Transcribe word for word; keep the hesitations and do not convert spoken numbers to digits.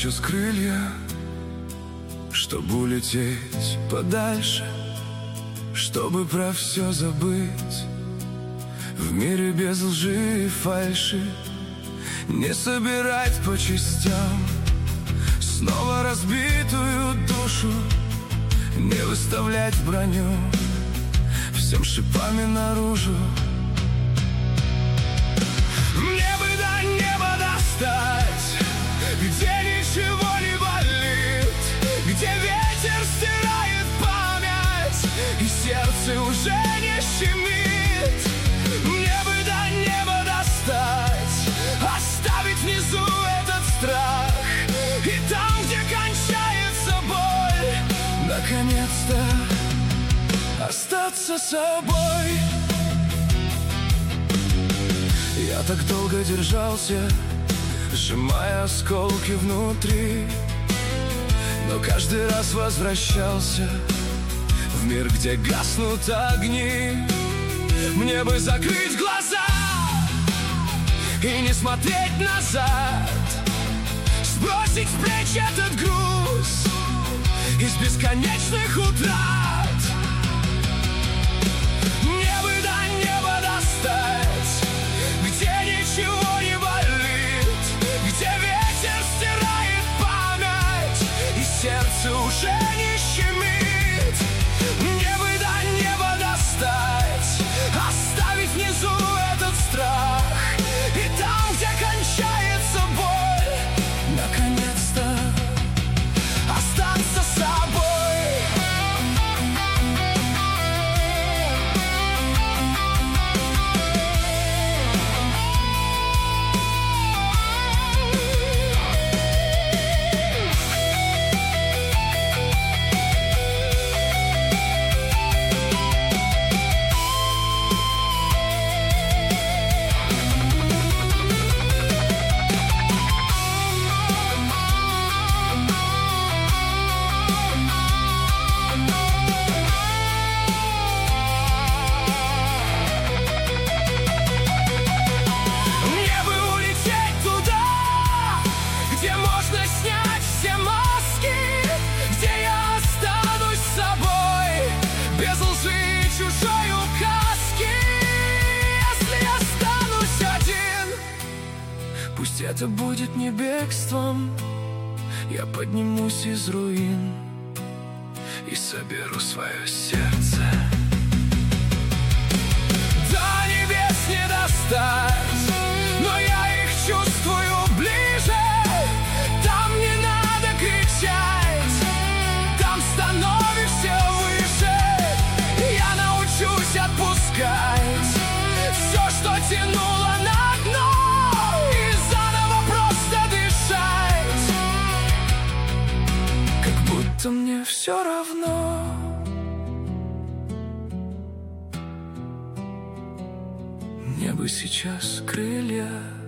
сейчас крылья, чтобы улететь подальше, чтобы про все забыть. В мире без лжи и фальши, не собирать по частям снова разбитую душу, не выставлять броню всем шипами наружу. Мне бы до неба достать, где ничего не болит, где ветер стирает память и сердце уже не щемит. Мне бы до неба достать, оставить внизу этот страх, и там, где кончается боль, наконец-то остаться собой. Я так долго держался, сжимая осколки внутри, но каждый раз возвращался в мир, где гаснут огни. Мне бы закрыть глаза и не смотреть назад, сбросить с плеч этот груз из бесконечных утрат. Мне бы до неба достать, где ничего не болит, где ветер стирает память и сердце уже не щемит. Мне бы до неба достать, оставить внизу этот страх, и там, где кончается боль, наконец-то остаться собой. Пусть это будет не бегством, я поднимусь из руин и соберу свое сердце. До небес не достать, но я их чувствую ближе. Там не надо кричать, там становишься выше. Я научусь отпускать все, что тянуло на дно, и заново просто дышать, как будто мне все равно. Мне бы сейчас крылья,